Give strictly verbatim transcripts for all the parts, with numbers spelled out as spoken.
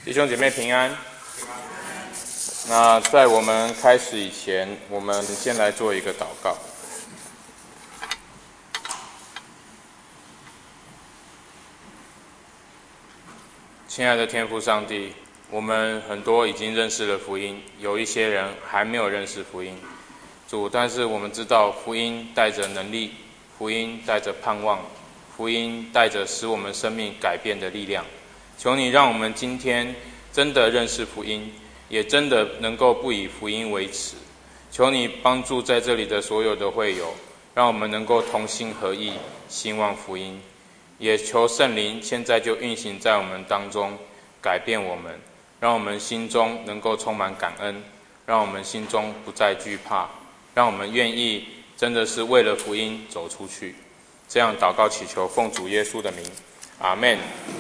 弟兄姐妹平安。那在我们开始以前，我们先来做一个祷告。亲爱的天父上帝，我们很多已经认识了福音，有一些人还没有认识福音。主，但是我们知道福音带着能力，福音带着盼望，福音带着使我们生命改变的力量。求你让我们今天真的认识福音，也真的能够不以福音为耻。求你帮助在这里的所有的会友，让我们能够同心合意，兴旺福音。也求圣灵现在就运行在我们当中，改变我们，让我们心中能够充满感恩，让我们心中不再惧怕，让我们愿意真的是为了福音走出去。这样祷告祈求，奉主耶稣的名，阿们。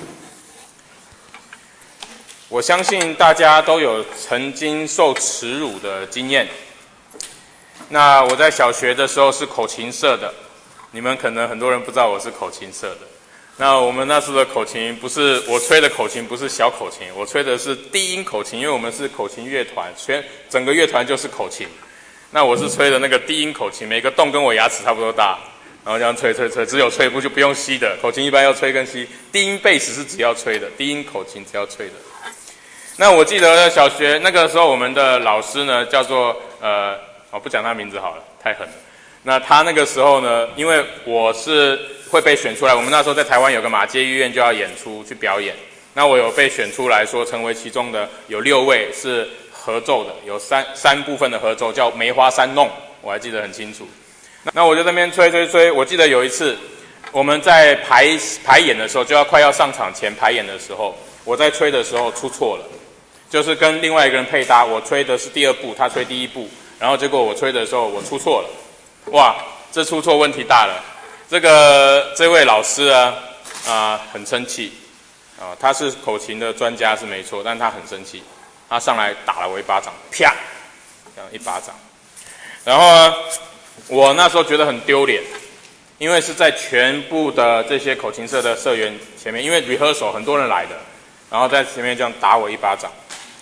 我相信大家都有曾经受耻辱的经验。那我在小学的时候是口琴社的，你们可能很多人不知道我是口琴社的。那我们那时候的口琴不是我吹的口琴，不是小口琴，我吹的是低音口琴，因为我们是口琴乐团，全整个乐团就是口琴。那我是吹的那个低音口琴，每个洞跟我牙齿差不多大，然后这样吹吹吹，只有吹不就不用吸的。口琴一般要吹跟吸，低音贝斯是只要吹的，低音口琴只要吹的。那我记得小学那个时候，我们的老师呢叫做呃，我不讲他名字好了，太狠了。那他那个时候呢，因为我是会被选出来，我们那时候在台湾有个马偕医院就要演出去表演，那我有被选出来说成为其中的有六位是合奏的，有三三部分的合奏叫梅花三弄，我还记得很清楚。那我就在那边吹吹吹，我记得有一次我们在排排演的时候，就要快要上场前排演的时候，我在吹的时候出错了。就是跟另外一个人配搭，我吹的是第二部，他吹第一部，然后结果我吹的时候我出错了，哇，这出错问题大了。这个这位老师啊，啊、呃、很生气，啊、呃、他是口琴的专家是没错，但他很生气，他上来打了我一巴掌，啪，这样一巴掌。然后呢，我那时候觉得很丢脸，因为是在全部的这些口琴社的社员前面，因为 rehearsal 很多人来的，然后在前面这样打我一巴掌。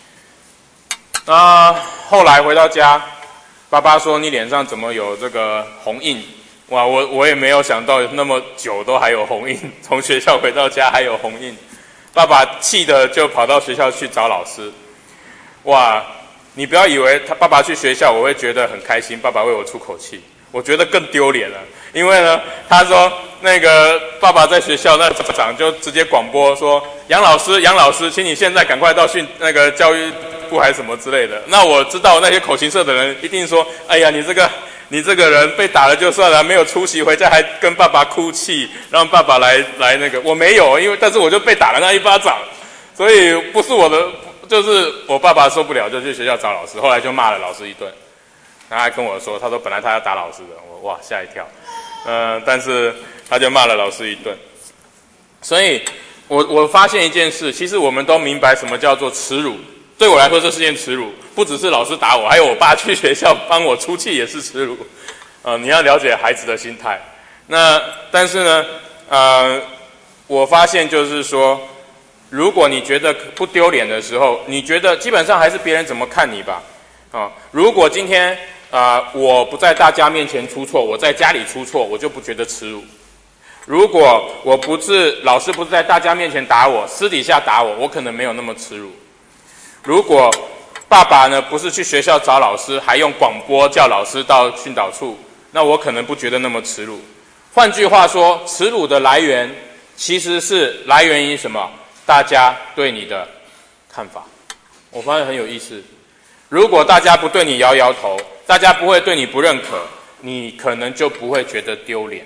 那后来回到家，爸爸说你脸上怎么有这个红印？哇，我我也没有想到那么久都还有红印，从学校回到家还有红印。爸爸气的就跑到学校去找老师。哇，你不要以为他爸爸去学校我会觉得很开心，爸爸为我出口气，我觉得更丢脸了。因为呢，他说那个爸爸在学校那长就直接广播说，杨老师杨老师，请你现在赶快到训那个教育部还是什么之类的。那我知道那些口琴社的人一定说，哎呀，你这个你这个人被打了就算了，没有出席回家还跟爸爸哭泣，让爸爸来来那个。我没有，因为但是我就被打了那一巴掌，所以不是我的，就是我爸爸受不了就去学校找老师，后来就骂了老师一顿。他还跟我说，他说本来他要打老师的，我哇吓一跳，呃，但是他就骂了老师一顿。所以我我发现一件事，其实我们都明白什么叫做耻辱。对我来说这是件耻辱，不只是老师打我，还有我爸去学校帮我出气也是耻辱。呃，你要了解孩子的心态。那但是呢，呃，我发现就是说，如果你觉得不丢脸的时候，你觉得基本上还是别人怎么看你吧。啊、呃，如果今天啊、呃、我不在大家面前出错，我在家里出错，我就不觉得耻辱。如果我不是老师不是在大家面前打我，私底下打我，我可能没有那么耻辱。如果爸爸呢不是去学校找老师，还用广播叫老师到训导处，那我可能不觉得那么耻辱。换句话说，耻辱的来源其实是来源于什么？大家对你的看法。我发现很有意思。如果大家不对你摇摇头，大家不会对你不认可，你可能就不会觉得丢脸。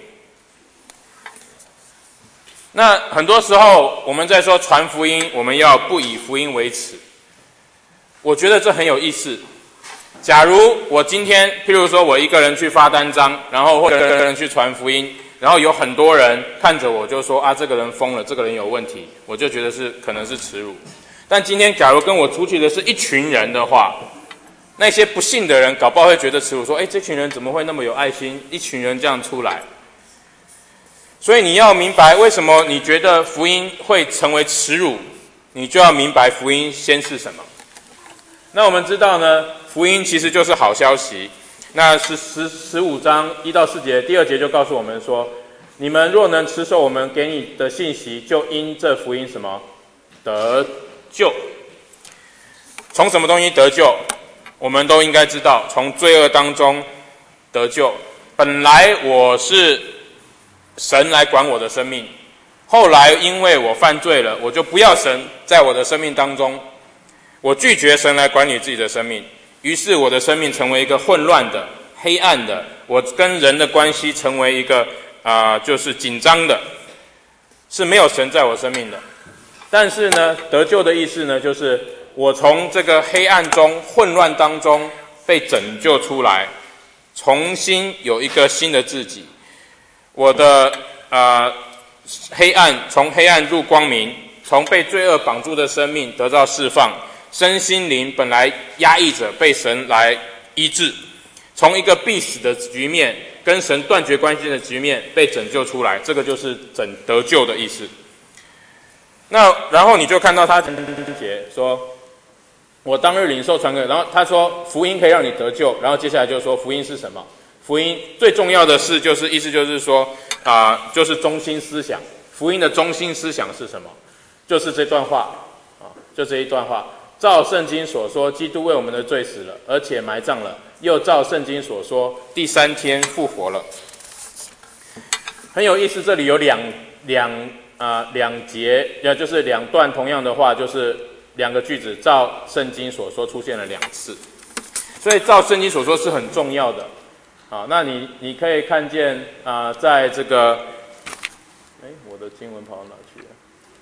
那很多时候我们在说传福音，我们要不以福音为耻。我觉得这很有意思。假如我今天譬如说我一个人去发单张，然后或者一个人去传福音，然后有很多人看着我就说啊这个人疯了，这个人有问题，我就觉得是可能是耻辱。但今天假如跟我出去的是一群人的话，那些不信的人搞不好会觉得耻辱，说哎这群人怎么会那么有爱心，一群人这样出来。所以你要明白为什么你觉得福音会成为耻辱， 你就要明白福音先是什么。那我们知道呢，福音其实就是好消息。那十十十五章一到四节，第二节就告诉我们说，你们若能持守我们给你的信息，就因这福音什么得救。从什么东西得救？我们都应该知道，从罪恶当中得救。本来我是神来管我的生命，后来因为我犯罪了，我就不要神在我的生命当中，我拒绝神来管理自己的生命，于是我的生命成为一个混乱的、黑暗的，我跟人的关系成为一个啊、呃，就是紧张的，是没有神在我生命的。但是呢，得救的意思呢，就是我从这个黑暗中、混乱当中被拯救出来，重新有一个新的自己。我的啊、呃、黑暗从黑暗入光明，从被罪恶绑住的生命得到释放，身心灵本来压抑着被神来医治，从一个必死的局面、跟神断绝关系的局面被拯救出来，这个就是拯得救的意思。那然后你就看到他节说，我当日领受传给，然后他说福音可以让你得救，然后接下来就说福音是什么？福音最重要的是，就是意思就是说啊、呃，就是中心思想。福音的中心思想是什么？就是这段话啊，就这一段话。照圣经所说，基督为我们的罪死了，而且埋葬了，又照圣经所说，第三天复活了。很有意思，这里有两两啊两节，也就是两段同样的话，就是两个句子，照圣经所说出现了两次，所以照圣经所说是很重要的。好，那你你可以看见啊、呃，在这个，哎，我的经文跑到哪去了？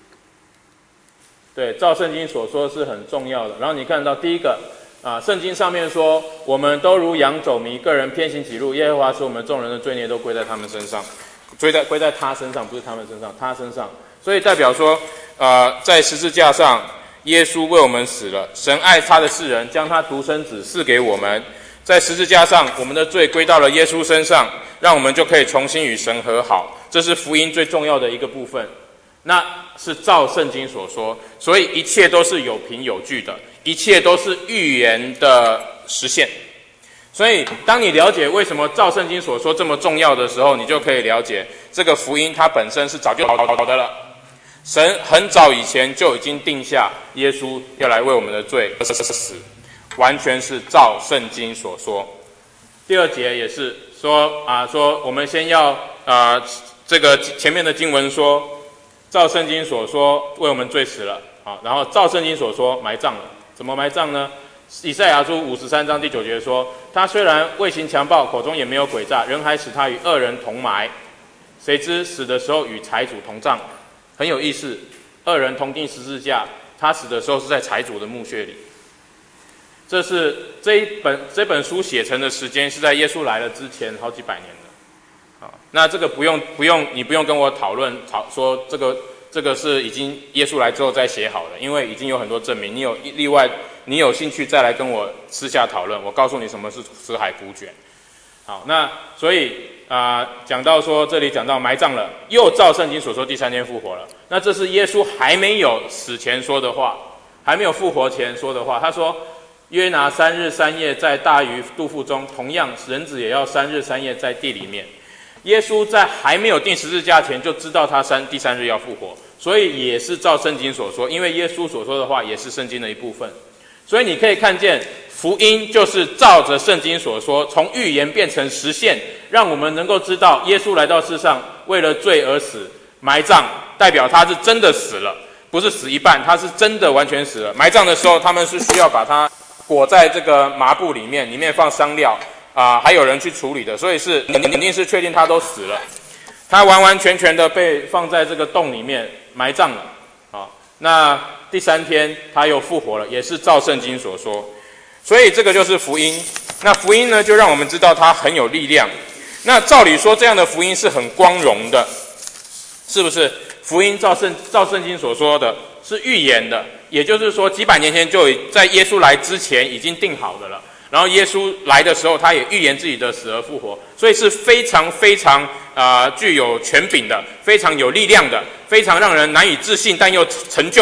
对，照圣经所说是很重要的。然后你看到第一个啊，圣经上面说，我们都如羊走迷，个人偏行己路，耶和华使我们众人的罪孽都归在他们身上，归在归在他身上，不是他们身上，他身上。所以代表说，呃，在十字架上，耶稣为我们死了，神爱他的世人，将他独生子赐给我们。在十字架上，我们的罪归到了耶稣身上，让我们就可以重新与神和好。这是福音最重要的一个部分。那是照圣经所说，所以一切都是有凭有据的，一切都是预言的实现。所以当你了解为什么照圣经所说这么重要的时候，你就可以了解这个福音它本身是早就好好的了。神很早以前就已经定下耶稣要来为我们的罪死，完全是照圣经所说。第二节也是说啊，说我们先要啊，这个前面的经文说，照圣经所说为我们罪死了啊，然后照圣经所说埋葬了。怎么埋葬呢？以赛亚书五十三章第九节说，他虽然未行强暴，口中也没有诡诈，人还使他与恶人同埋，谁知死的时候与财主同葬。很有意思，恶人同钉十字架，他死的时候是在财主的墓穴里。这是这一本这本书写成的时间是在耶稣来了之前好几百年了。啊，那这个不用不用你不用跟我讨论讨说这个这个是已经耶稣来之后再写好的，因为已经有很多证明。你有例外，你有兴趣再来跟我私下讨论，我告诉你什么是死海古卷。好，那所以啊、呃，讲到说这里讲到埋葬了，又照圣经所说第三天复活了。那这是耶稣还没有死前说的话，还没有复活前说的话。他说，约拿三日三夜在大鱼肚腹中，同样人子也要三日三夜在地里面。耶稣在还没有钉十字架前就知道他三第三日要复活，所以也是照圣经所说，因为耶稣所说的话也是圣经的一部分。所以你可以看见福音就是照着圣经所说，从预言变成实现，让我们能够知道耶稣来到世上为了罪而死，埋葬代表他是真的死了，不是死一半，他是真的完全死了。埋葬的时候他们是需要把它裹在这个麻布里面，里面放香料啊、呃，还有人去处理的，所以是肯定是确定他都死了，他完完全全的被放在这个洞里面埋葬了啊。那第三天他又复活了，也是照圣经所说。所以这个就是福音。那福音呢，就让我们知道它很有力量。那照理说，这样的福音是很光荣的，是不是？福音照圣照圣经所说的是预言的，也就是说，几百年前就在耶稣来之前已经定好的了。然后耶稣来的时候，他也预言自己的死而复活，所以是非常非常啊、呃、具有权柄的，非常有力量的，非常让人难以置信但又成就的了。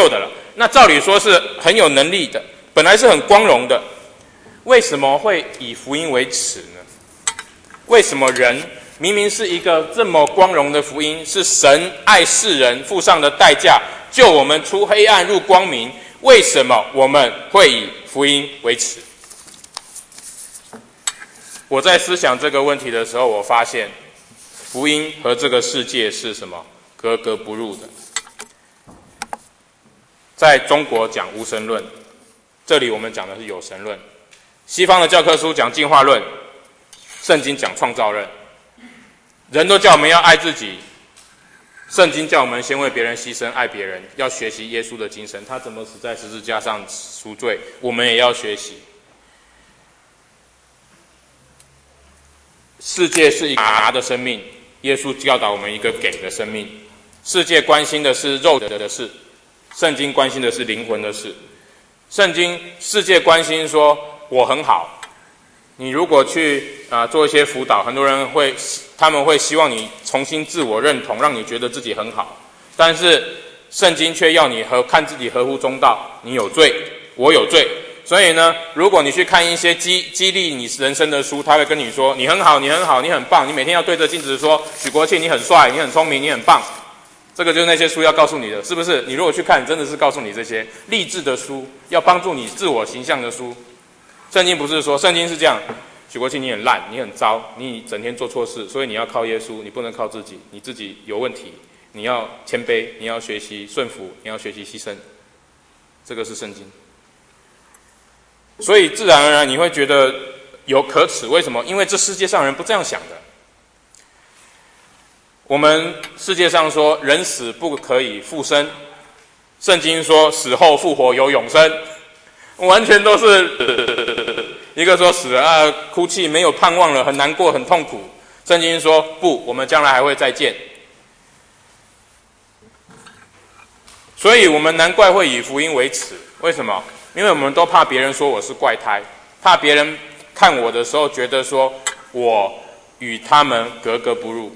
那照理说是很有能力的，本来是很光荣的，为什么会以福音为耻呢？为什么人明明是一个这么光荣的福音，是神爱世人付上的代价，救我们出黑暗入光明，为什么我们会以福音为耻？我在思想这个问题的时候，我发现福音和这个世界是什么？格格不入的。在中国讲无神论，这里我们讲的是有神论。西方的教科书讲进化论，圣经讲创造论。人都叫我们要爱自己，圣经叫我们先为别人牺牲，爱别人，要学习耶稣的精神。他怎么死在十字架上赎罪，我们也要学习。世界是一个拿的生命，耶稣教导我们一个给的生命。世界关心的是肉的事，圣经关心的是灵魂的事。圣经世界关心说我很好，你如果去啊、呃、做一些辅导，很多人会他们会希望你重新自我认同，让你觉得自己很好。但是圣经却要你和看自己合乎中道，你有罪，我有罪。所以呢，如果你去看一些激激励你人生的书，他会跟你说你很好，你很好，你很棒，你每天要对着镜子说许国庆你很帅，你很聪明，你很棒。这个就是那些书要告诉你的，是不是？你如果去看，真的是告诉你这些励志的书，要帮助你自我形象的书。圣经不是说，圣经是这样，许国庆你很烂，你很糟，你整天做错事，所以你要靠耶稣，你不能靠自己，你自己有问题，你要谦卑，你要学习顺服，你要学习牺牲。这个是圣经。所以自然而然你会觉得有可耻，为什么？因为这世界上人不这样想的。我们世界上说人死不可以复生，圣经说死后复活有永生，完全都是、呃、一个说死了啊，哭泣没有盼望了，很难过很痛苦。圣经说不，我们将来还会再见。所以我们难怪会以福音为耻，为什么？因为我们都怕别人说我是怪胎，怕别人看我的时候觉得说我与他们格格不入。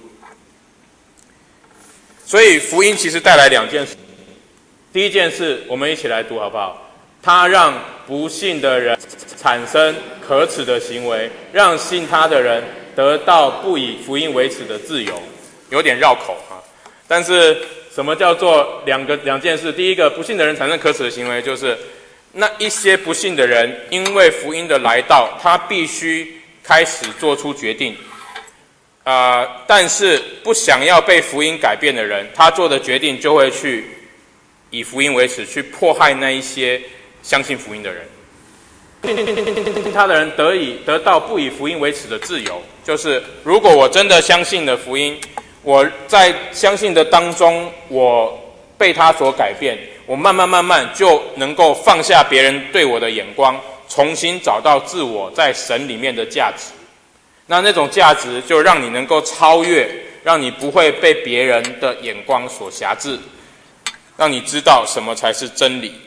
所以福音其实带来两件事。第一件事，我们一起来读好不好？他让不信的人产生可耻的行为，让信他的人得到不以福音为耻的自由。有点绕口啊，但是什么叫做两个两件事？第一个，不信的人产生可耻的行为，就是那一些不信的人，因为福音的来到，他必须开始做出决定。啊、呃，但是不想要被福音改变的人，他做的决定就会去以福音为耻，去迫害那一些相信福音的人。信他的人得以得到不以福音为耻的自由，就是如果我真的相信了福音，我在相信的当中，我被他所改变，我慢慢慢慢就能够放下别人对我的眼光，重新找到自我在神里面的价值。那那种价值就让你能够超越，让你不会被别人的眼光所辖制，让你知道什么才是真理。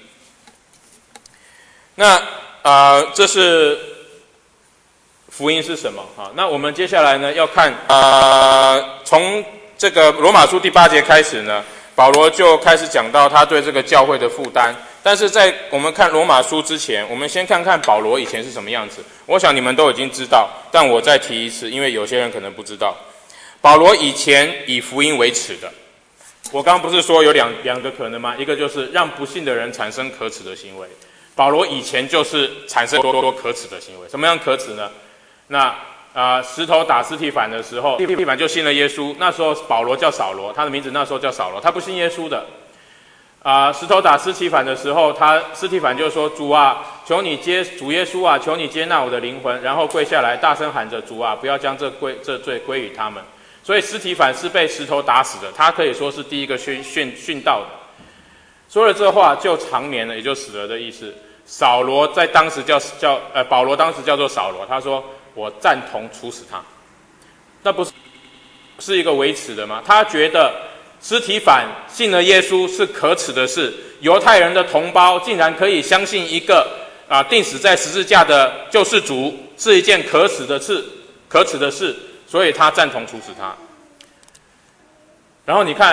那呃，这是福音是什么啊？那我们接下来呢要看呃，从这个罗马书第八节开始呢，保罗就开始讲到他对这个教会的负担。但是在我们看罗马书之前，我们先看看保罗以前是什么样子。我想你们都已经知道，但我再提一次，因为有些人可能不知道。保罗以前以福音为耻的。我刚刚不是说有两两个可能吗？一个就是让不信的人产生可耻的行为。保罗以前就是产生多多可耻的行为。什么样可耻呢？那啊、呃，石头打司提反的时候，司提反就信了耶稣。那时候保罗叫扫罗，他的名字那时候叫扫罗，他不信耶稣的。啊、呃，石头打司提反的时候，他司提反就说：“主啊，求你接主耶稣啊，求你接纳我的灵魂。”然后跪下来，大声喊着：“主啊，不要将这归这罪归于他们。”所以司提反是被石头打死的，他可以说是第一个殉殉殉道的。说了这话就长眠了，也就死了的意思。扫罗在当时叫叫呃保罗当时叫做扫罗，他说：“我赞同处死他。”那不是是一个为耻的吗？他觉得司提反信了耶稣是可耻的事，犹太人的同胞竟然可以相信一个啊钉死在十字架的救世主，是一件可耻的事，可耻的事，所以他赞同处死他。然后你看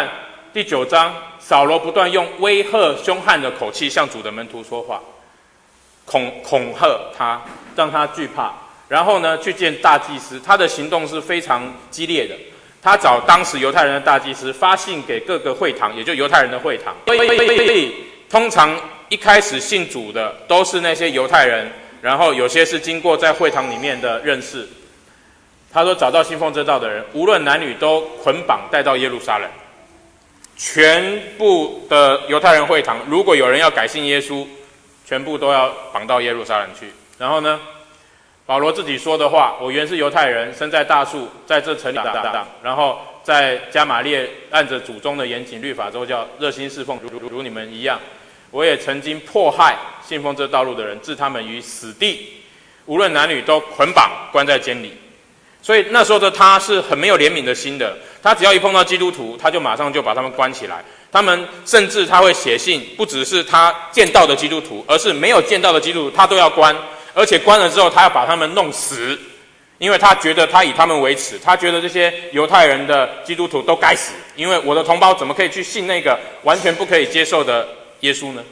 第九章，扫罗不断用威吓凶悍的口气向主的门徒说话，恐恐吓他，让他惧怕。然后呢，去见大祭司，他的行动是非常激烈的。他找当时犹太人的大祭司，发信给各个会堂，也就犹太人的会堂。所以，通常一开始信主的都是那些犹太人，然后有些是经过在会堂里面的认识。他说，找到信奉这道的人，无论男女，都捆绑带到耶路撒冷。全部的犹太人会堂，如果有人要改信耶稣，全部都要绑到耶路撒冷去。然后呢，保罗自己说的话：我原是犹太人，生在大树，在这城里打仗，然后在加玛列按着祖宗的严谨律法周教，热心侍奉，如如如你们一样。我也曾经迫害信奉这道路的人，置他们于死地，无论男女都捆绑关在监里。所以那时候的他是很没有怜悯的心的，他只要一碰到基督徒，他就马上就把他们关起来。他们甚至他会写信，不只是他见到的基督徒，而是没有见到的基督徒他都要关，而且关了之后他要把他们弄死，因为他觉得他以他们为耻，他觉得这些犹太人的基督徒都该死，因为我的同胞怎么可以去信那个完全不可以接受的耶稣呢？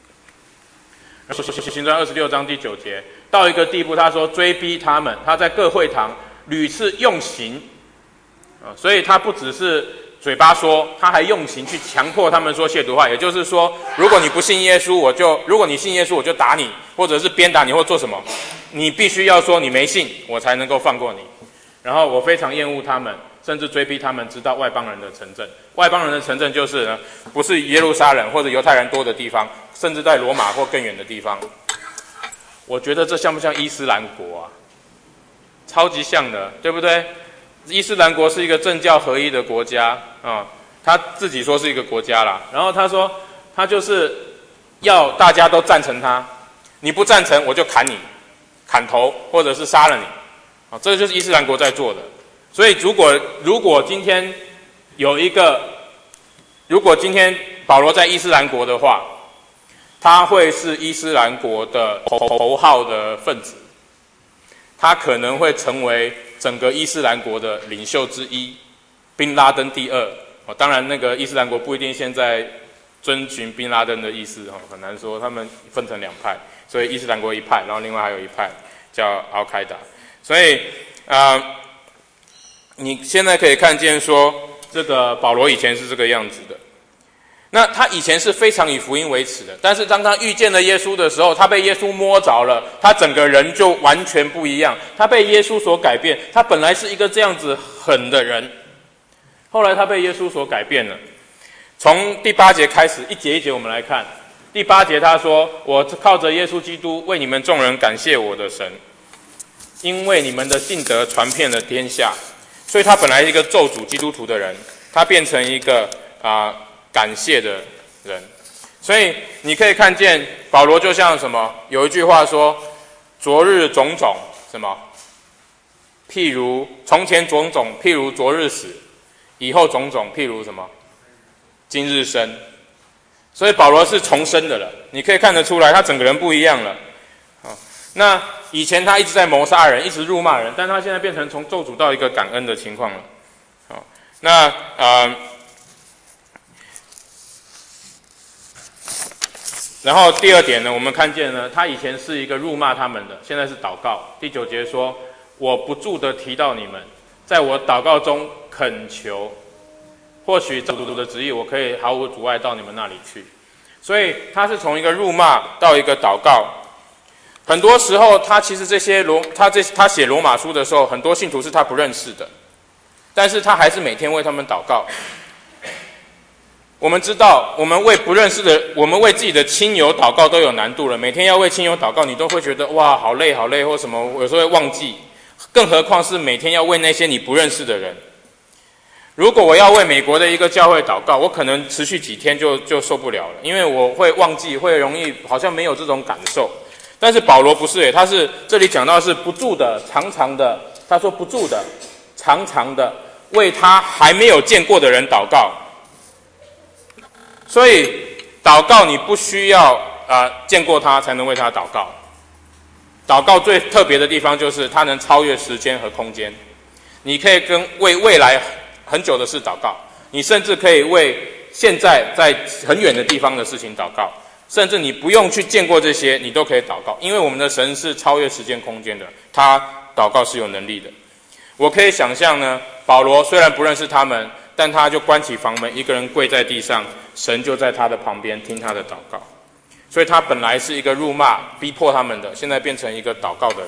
行传二十六章第九节，到一个地步，他说追逼他们，他在各会堂屡次用刑，啊，所以他不只是嘴巴说，他还用刑去强迫他们说亵渎话。也就是说，如果你不信耶稣，我就如果你信耶稣，我就打你，或者是鞭打你，或做什么，你必须要说你没信，我才能够放过你。然后我非常厌恶他们，甚至追逼他们直到外邦人的城镇。外邦人的城镇就是呢，不是耶路撒冷或者犹太人多的地方，甚至在罗马或更远的地方。我觉得这像不像伊斯兰国啊？超级像的，对不对？伊斯兰国是一个政教合一的国家啊、嗯，他自己说是一个国家啦。然后他说，他就是要大家都赞成他，你不赞成我就砍你，砍头或者是杀了你，啊，这就是伊斯兰国在做的。所以如果如果今天有一个，如果今天保罗在伊斯兰国的话，他会是伊斯兰国的头号的分子。他可能会成为整个伊斯兰国的领袖之一，宾拉登第二。哦，当然，那个伊斯兰国不一定现在遵循宾拉登的意思，哦，很难说。他们分成两派，所以伊斯兰国一派，然后另外还有一派叫奥开达。所以，啊、呃，你现在可以看见说，这个保罗以前是这个样子的。那他以前是非常以福音为耻的，但是当他遇见了耶稣的时候，他被耶稣摸着了，他整个人就完全不一样。他被耶稣所改变，他本来是一个这样子狠的人，后来他被耶稣所改变了。从第八节开始，一节一节我们来看。第八节他说：“我靠着耶稣基督为你们众人感谢我的神，因为你们的信德传遍了天下。”所以他本来是一个咒诅基督徒的人，他变成一个啊。呃感谢的人，所以你可以看见保罗就像什么？有一句话说：“昨日种种什么？譬如从前种种，譬如昨日死；以后种种，譬如什么？今日生。”所以保罗是重生的了，你可以看得出来，他整个人不一样了。好，那以前他一直在谋杀人，一直辱骂人，但他现在变成从咒诅到一个感恩的情况了。好，那呃。然后第二点呢，我们看见呢，他以前是一个辱骂他们的，现在是祷告。第九节说：“我不住地提到你们，在我祷告中恳求，或许照主的旨意，我可以毫无阻碍到你们那里去。”所以他是从一个辱骂到一个祷告。很多时候，他其实这些罗，他这他写罗马书的时候，很多信徒是他不认识的，但是他还是每天为他们祷告。我们知道，我们为不认识的，我们为自己的亲友祷告都有难度了。每天要为亲友祷告，你都会觉得哇，好累，好累，或什么，有时候会忘记。更何况是每天要为那些你不认识的人。如果我要为美国的一个教会祷告，我可能持续几天就就受不了了，因为我会忘记，会容易好像没有这种感受。但是保罗不是耶，他是这里讲到是不住的、常常的，他说不住的、常常的为他还没有见过的人祷告。所以祷告你不需要呃见过他才能为他祷告。祷告最特别的地方就是它能超越时间和空间。你可以跟为未来很久的事祷告，你甚至可以为现在在很远的地方的事情祷告，甚至你不用去见过这些，你都可以祷告，因为我们的神是超越时间空间的，他祷告是有能力的。我可以想象呢，保罗虽然不认识他们，但他就关起房门，一个人跪在地上，神就在他的旁边听他的祷告。所以他本来是一个辱骂逼迫他们的，现在变成一个祷告的人。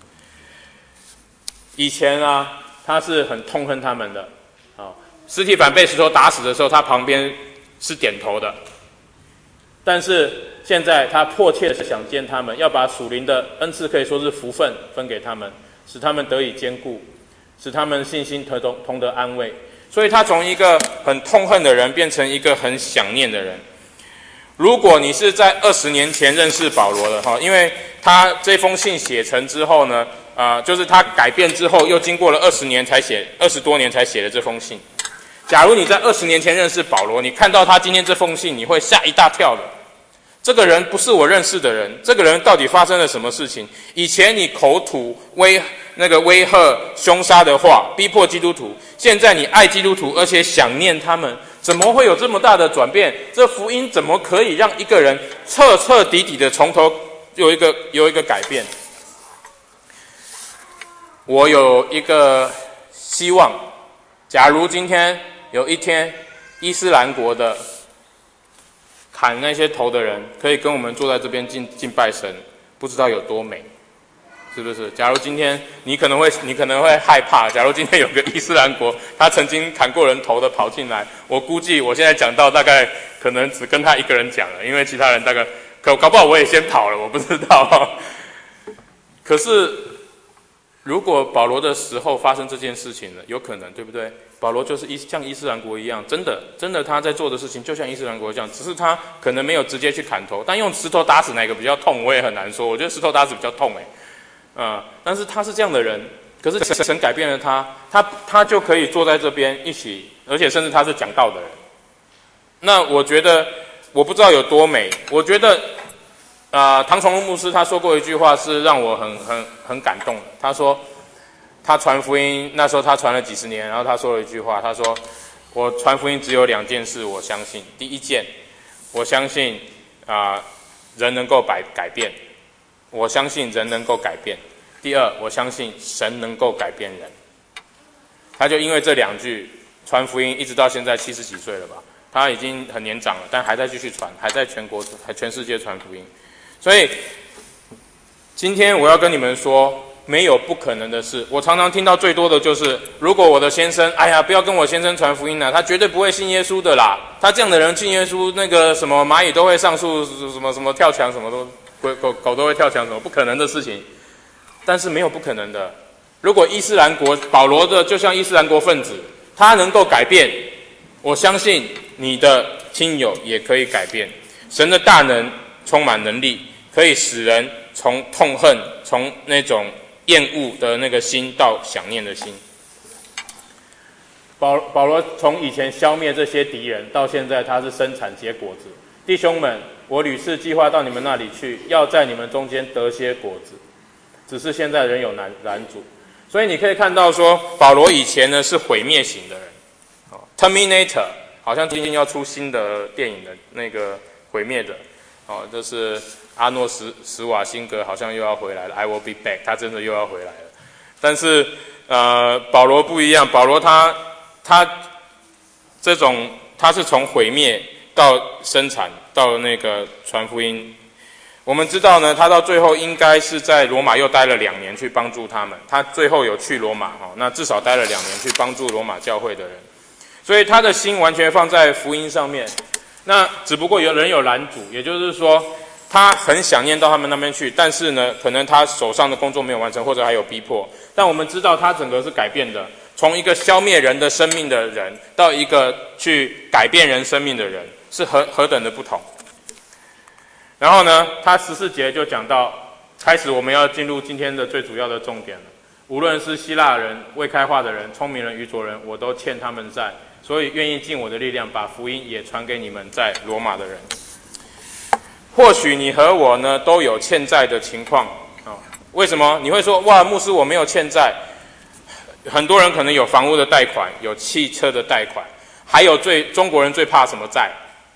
以前啊，他是很痛恨他们的。哦，司提反被石头打死的时候，他旁边是点头的。但是现在他迫切的想见他们，要把属灵的恩赐可以说是福分分给他们，使他们得以坚固，使他们信心同同得安慰。所以他从一个很痛恨的人变成一个很想念的人。如果你是在二十年前认识保罗的哈，因为他这封信写成之后呢，啊、呃，就是他改变之后，又经过了二十年才写，二十多年才写的这封信。假如你在二十年前认识保罗，你看到他今天这封信，你会吓一大跳的。这个人不是我认识的人，这个人到底发生了什么事情？以前你口吐威那个威吓、凶杀的话，逼迫基督徒，现在你爱基督徒，而且想念他们，怎么会有这么大的转变？这福音怎么可以让一个人彻彻底底的从头有一个有一个改变？我有一个希望，假如今天有一天，伊斯兰国的砍那些头的人可以跟我们坐在这边敬敬拜神，不知道有多美，是不是？假如今天你可能会你可能会害怕，假如今天有个伊斯兰国，他曾经砍过人头的跑进来，我估计我现在讲到大概可能只跟他一个人讲了，因为其他人大概可搞不好我也先跑了，我不知道。可是如果保罗的时候发生这件事情了，有可能，对不对？保罗就是伊像伊斯兰国一样，真的真的他在做的事情就像伊斯兰国这样，只是他可能没有直接去砍头，但用石头打死哪个比较痛，我也很难说。我觉得石头打死比较痛哎，嗯，但是他是这样的人，可是神改变了他，他他就可以坐在这边一起，而且甚至他是讲道的人。那我觉得我不知道有多美，我觉得啊、呃，唐崇荣牧师他说过一句话是让我很很很感动的，他说。他传福音那时候他传了几十年，然后他说了一句话，他说：“我传福音只有两件事，我相信。第一件，我相信啊、呃、人能够改改变，我相信人能够改变。第二，我相信神能够改变人。”他就因为这两句传福音，一直到现在七十几岁了吧，他已经很年长了，但还在继续传，还在全国、还全世界传福音。所以今天我要跟你们说。没有不可能的事。我常常听到最多的就是，如果我的先生，哎呀，不要跟我先生传福音了，他绝对不会信耶稣的啦。他这样的人信耶稣，那个什么蚂蚁都会上树，什么什么跳墙，什么都狗狗狗都会跳墙，什么不可能的事情。但是没有不可能的。如果伊斯兰国保罗的就像伊斯兰国分子，他能够改变，我相信你的亲友也可以改变。神的大能充满能力，可以使人从痛恨，从那种厌恶的那个心到想念的心。保保罗从以前消灭这些敌人，到现在他是生产结果子。弟兄们，我屡次计划到你们那里去，要在你们中间得些果子，只是现在人有拦拦阻。所以你可以看到说，保罗以前呢是毁灭型的人、哦、，Terminator， 好像最近要出新的电影的那个毁灭的，哦，就是阿诺史史瓦辛格好像又要回来了 ，I will be back， 他真的又要回来了。但是呃，保罗不一样，保罗他他这种他是从毁灭到生产到那个传福音。我们知道呢，他到最后应该是在罗马又待了两年去帮助他们。他最后有去罗马哈，那至少待了两年去帮助罗马教会的人，所以他的心完全放在福音上面。那只不过有人有拦阻，也就是说，他很想念到他们那边去，但是呢，可能他手上的工作没有完成，或者还有逼迫。但我们知道他整个是改变的，从一个消灭人的生命的人，到一个去改变人生命的人，是何何等的不同。然后呢，他十四节就讲到，开始我们要进入今天的最主要的重点了。无论是希腊人、未开化的人、聪明人、愚拙人，我都欠他们债，所以愿意尽我的力量，把福音也传给你们在罗马的人。或许你和我呢都有欠债的情况啊、哦？为什么你会说哇，牧师我没有欠债？很多人可能有房屋的贷款，有汽车的贷款， 还有最中国人最怕什么债？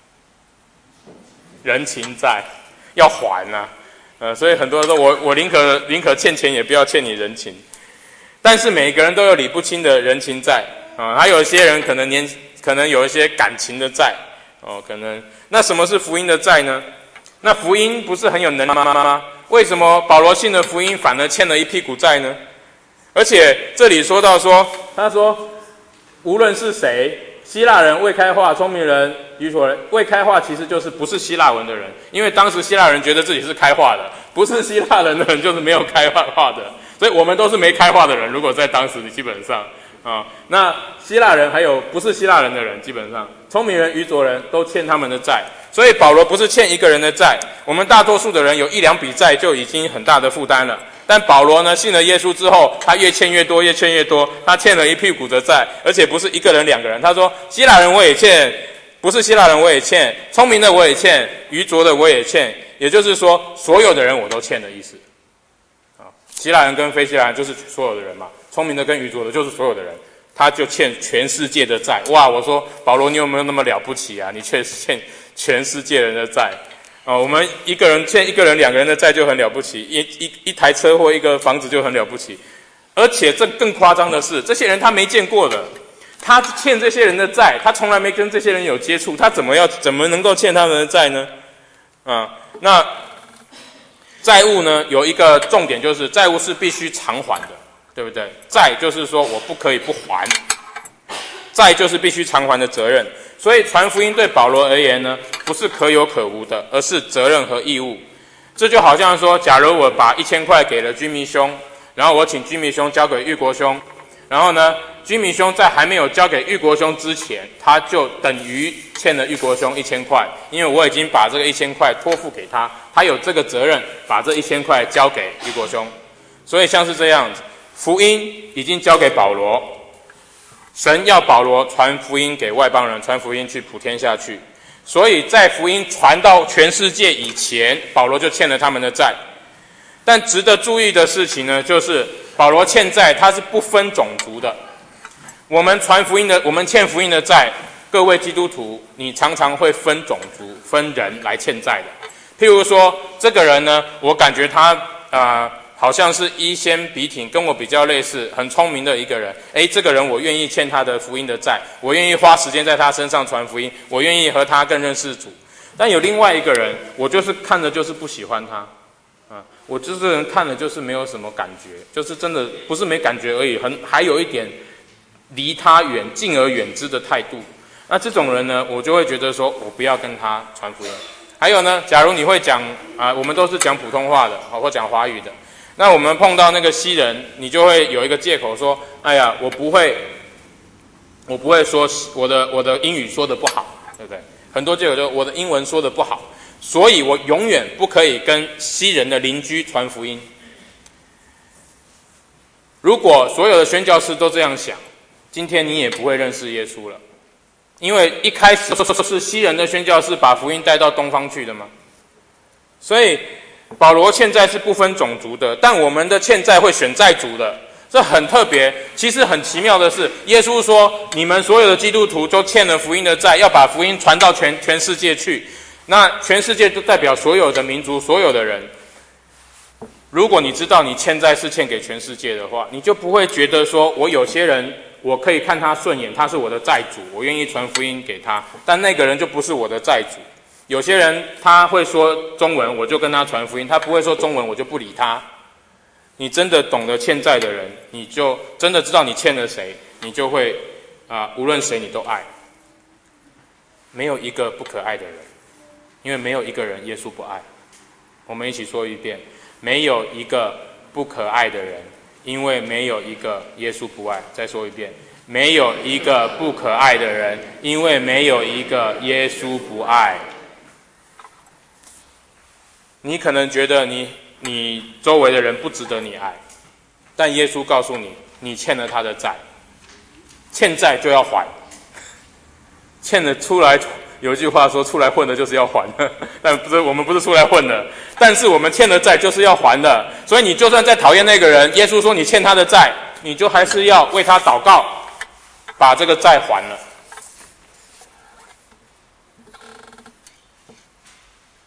人情债，要还啊。呃，所以很多人说我我宁可宁可欠钱，也不要欠你人情。但是每个人都有理不清的人情债啊，还有一些人可能年可能有一些感情的债哦，可能那什么是福音的债呢？那福音不是很有能力吗？为什么保罗信的福音反而欠了一屁股债呢？而且这里说到说，他说无论是谁，希腊人、未开化、聪明人、愚拙人，未开化其实就是不是希腊文的人，因为当时希腊人觉得自己是开化的，不是希腊人的人就是没有开化的，所以我们都是没开化的人。如果在当时，基本上啊，那希腊人还有不是希腊人的人，基本上聪明人、愚拙人都欠他们的债。所以保罗不是欠一个人的债，我们大多数的人有一两笔债就已经很大的负担了。但保罗呢，信了耶稣之后，他越欠越多，越欠越多，他欠了一屁股的债，而且不是一个人、两个人。他说，希腊人我也欠，不是希腊人我也欠，聪明的我也欠，愚拙的我也欠，也就是说，所有的人我都欠的意思。啊，希腊人跟非希腊人就是所有的人嘛，聪明的跟愚拙的就是所有的人，他就欠全世界的债。哇，我说保罗，你有没有那么了不起啊？你却欠全世界人的债。哦，我们一个人欠一个人、两个人的债就很了不起，一一一台车或一个房子就很了不起。而且这更夸张的是，这些人他没见过的，他欠这些人的债，他从来没跟这些人有接触，他怎么要怎么能够欠他们的债呢？啊，那债务呢有一个重点，就是债务是必须偿还的，对不对？债就是说我不可以不还，债就是必须偿还的责任。所以传福音对保罗而言呢，不是可有可无的，而是责任和义务。这就好像说，假如我把一千块给了居民兄，然后我请居民兄交给玉国兄，然后呢，居民兄在还没有交给玉国兄之前，他就等于欠了玉国兄一千块，因为我已经把这个一千块托付给他，他有这个责任把这一千块交给玉国兄。所以像是这样子，福音已经交给保罗。神要保罗传福音给外邦人，传福音去普天下去，所以在福音传到全世界以前，保罗就欠了他们的债。但值得注意的事情呢，就是保罗欠债，他是不分种族的。我们传福音的，我们欠福音的债，各位基督徒，你常常会分种族、分人来欠债的。譬如说，这个人呢，我感觉他啊。呃好像是衣鲜笔挺，跟我比较类似，很聪明的一个人。诶，这个人我愿意欠他的福音的债，我愿意花时间在他身上传福音，我愿意和他更认识主。但有另外一个人，我就是看着就是不喜欢他，啊，我这个人看了就是没有什么感觉，就是真的不是没感觉而已，很还有一点离他远、敬而远之的态度。那这种人呢，我就会觉得说，我不要跟他传福音。还有呢，假如你会讲啊，我们都是讲普通话的，或讲华语的。那我们碰到那个西人，你就会有一个借口说，哎呀，我不会，我不会说我的我的英语说的不好，对不对？很多借口就是我的英文说的不好，所以我永远不可以跟西人的邻居传福音。如果所有的宣教士都这样想，今天你也不会认识耶稣了，因为一开始是西人的宣教士把福音带到东方去的嘛，所以。保罗欠债是不分种族的，但我们的欠债会选债主的，这很特别。其实很奇妙的是，耶稣说，你们所有的基督徒都欠了福音的债，要把福音传到全全世界去。那全世界都代表所有的民族，所有的人。如果你知道你欠债是欠给全世界的话，你就不会觉得说，我有些人我可以看他顺眼，他是我的债主，我愿意传福音给他，但那个人就不是我的债主。有些人他会说中文，我就跟他传福音；他不会说中文，我就不理他。你真的懂得欠债的人，你就真的知道你欠了谁，你就会啊、呃，无论谁你都爱。没有一个不可爱的人，因为没有一个人耶稣不爱。我们一起说一遍：没有一个不可爱的人，因为没有一个耶稣不爱。再说一遍：没有一个不可爱的人，因为没有一个耶稣不爱。你可能觉得你你周围的人不值得你爱，但耶稣告诉你，你欠了他的债，欠债就要还，欠了出来，有一句话说，出来混的就是要还的，但不是我们不是出来混的，但是我们欠的债就是要还的，所以你就算再讨厌那个人，耶稣说你欠他的债，你就还是要为他祷告，把这个债还了。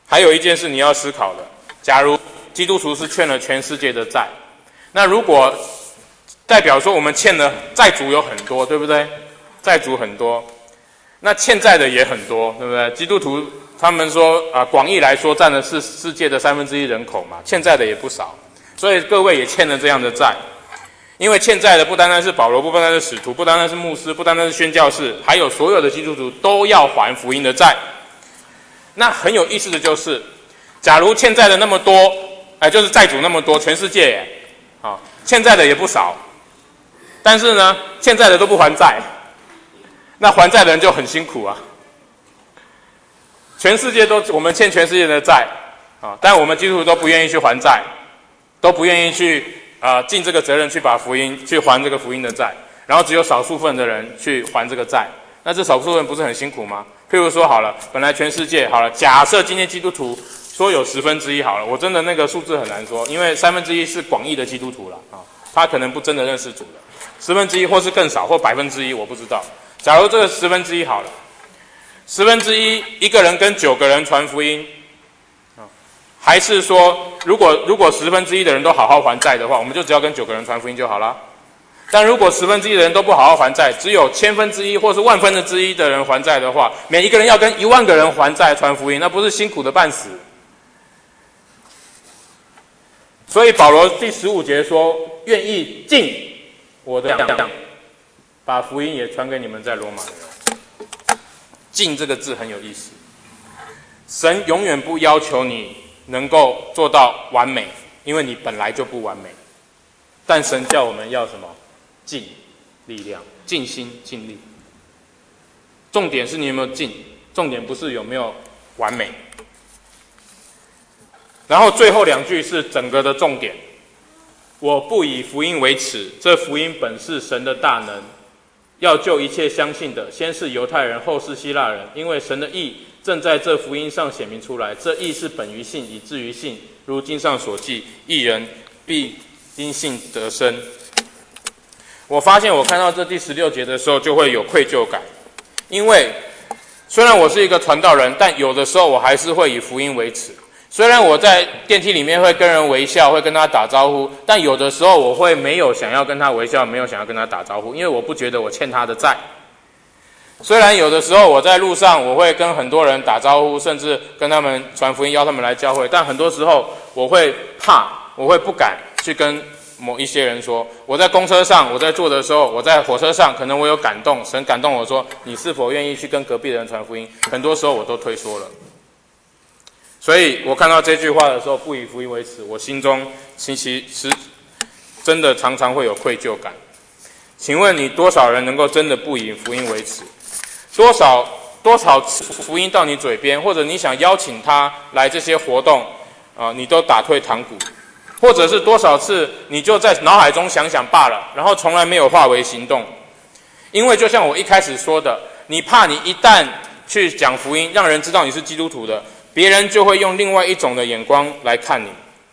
还有一件事你要思考的，假如基督徒是欠了全世界的债，那如果代表说我们欠的债主有很多，对不对？债主很多，那欠债的也很多，对不对？基督徒他们说啊，广义来说占的是世界的三分之一人口嘛，欠债的也不少，所以各位也欠了这样的债。因为欠债的不单单是保罗，不单单是使徒，不单单是牧师，不单单是宣教士，还有所有的基督徒都要还福音的债。那很有意思的就是，假如欠债的那么多，哎，就是债主那么多，全世界耶，啊，欠债的也不少，但是呢，欠债的都不还债，那还债的人就很辛苦啊。全世界都我们欠全世界的债啊，但我们基督徒都不愿意去还债，都不愿意去啊、呃、尽这个责任去把福音去还这个福音的债，然后只有少数份的人去还这个债，那这少数人不是很辛苦吗？譬如说好了，本来全世界好了，假设今天基督徒说有十分之一好了，我真的那个数字很难说，因为三分之一是广义的基督徒了啊，他可能不真的认识主的，十分之一或是更少或百分之一我不知道。假如这个十分之一好了，十分之一一个人跟九个人传福音，还是说如果如果十分之一的人都好好还债的话，我们就只要跟九个人传福音就好了。但如果十分之一的人都不好好还债，只有千分之一或是万分的之一的人还债的话，每一个人要跟一万个人还债传福音，那不是辛苦的半死？所以保罗第十五节说，愿意尽我的量，把福音也传给你们在罗马的人。尽这个字很有意思，神永远不要求你能够做到完美，因为你本来就不完美，但神叫我们要什么？尽力量，尽心尽力。重点是你有没有尽，重点不是有没有完美。然后最后两句是整个的重点，我不以福音为耻，这福音本是神的大能，要救一切相信的，先是犹太人，后是希腊人，因为神的义正在这福音上显明出来，这义是本于信，以至于信，如经上所记，义人必因信得生。我发现我看到这第十六节的时候就会有愧疚感，因为虽然我是一个传道人，但有的时候我还是会以福音为耻。虽然我在电梯里面会跟人微笑，会跟他打招呼，但有的时候我会没有想要跟他微笑，没有想要跟他打招呼，因为我不觉得我欠他的债。虽然有的时候我在路上我会跟很多人打招呼，甚至跟他们传福音，邀他们来教会，但很多时候我会怕，我会不敢去跟某一些人说。我在公车上，我在坐的时候，我在火车上，可能我有感动，神感动我说，你是否愿意去跟隔壁的人传福音？很多时候我都退缩了。所以我看到这句话的时候，不以福音为耻，我心中其实真的常常会有愧疚感。请问你多少人能够真的不以福音为耻？多少多少次福音到你嘴边，或者你想邀请他来这些活动啊、呃，你都打退堂鼓，或者是多少次你就在脑海中想想罢了，然后从来没有化为行动。因为就像我一开始说的，你怕你一旦去讲福音，让人知道你是基督徒的，别人就会用另外一种的眼光来看你。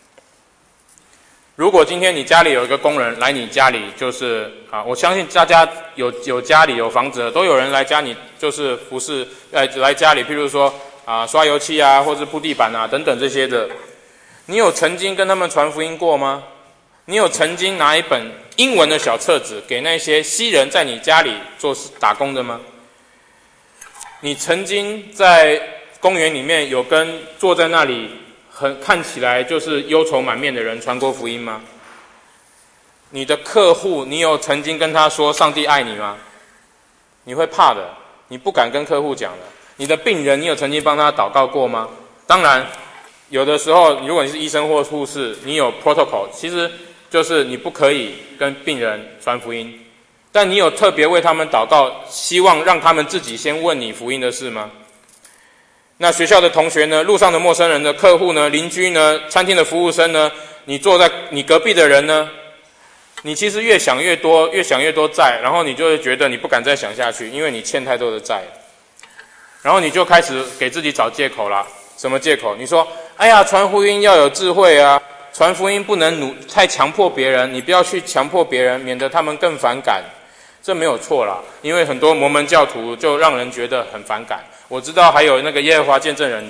如果今天你家里有一个工人来你家里，就是啊，我相信大家有有家里有房子的，都有人来家里就是服侍，呃，来家里，譬如说啊刷油漆啊，或是铺地板啊等等这些的。你有曾经跟他们传福音过吗？你有曾经拿一本英文的小册子给那些西人在你家里做打工的吗？你曾经在公园里面有跟坐在那里很看起来就是忧愁满面的人传过福音吗？你的客户，你有曾经跟他说上帝爱你吗？你会怕的，你不敢跟客户讲的。你的病人，你有曾经帮他祷告过吗？当然，有的时候如果你是医生或护士，你有 protocol， 其实就是你不可以跟病人传福音，但你有特别为他们祷告，希望让他们自己先问你福音的事吗？那学校的同学呢？路上的陌生人呢？客户呢？邻居呢？餐厅的服务生呢？你坐在你隔壁的人呢？你其实越想越多，越想越多债，然后你就会觉得你不敢再想下去，因为你欠太多的债，然后你就开始给自己找借口啦。什么借口？你说，哎呀，传福音要有智慧啊，传福音不能努太强迫别人，你不要去强迫别人，免得他们更反感。这没有错啦，因为很多摩门教徒就让人觉得很反感。我知道还有那个耶和华见证人的，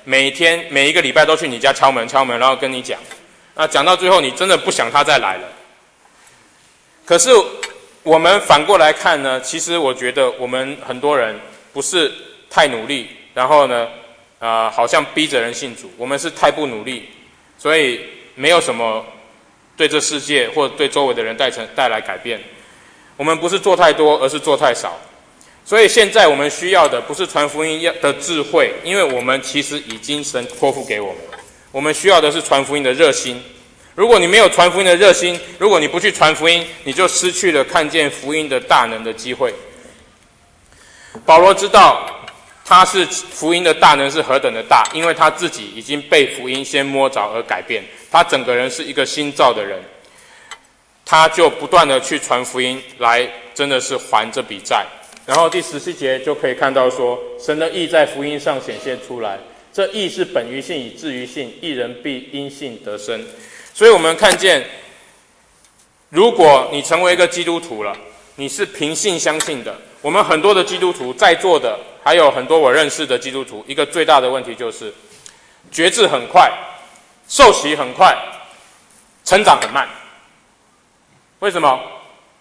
每天每一个礼拜都去你家敲门敲门，然后跟你讲，那讲到最后你真的不想他再来了。可是我们反过来看呢，其实我觉得我们很多人不是太努力，然后呢，呃，好像逼着人信主，我们是太不努力，所以没有什么对这世界或对周围的人带成带来改变。我们不是做太多，而是做太少。所以现在我们需要的不是传福音的智慧，因为我们其实已经神托付给我们，我们需要的是传福音的热心。如果你没有传福音的热心，如果你不去传福音，你就失去了看见福音的大能的机会。保罗知道他是福音的大能是何等的大，因为他自己已经被福音先摸着而改变，他整个人是一个新造的人，他就不断的去传福音来真的是还这笔债。然后第十七节就可以看到说，神的义在福音上显现出来，这义是本于信以至于信，义人必因信得生。所以我们看见，如果你成为一个基督徒了，你是凭信相信的。我们很多的基督徒在座的，还有很多我认识的基督徒，一个最大的问题就是觉志很快，受洗很快，成长很慢。为什么？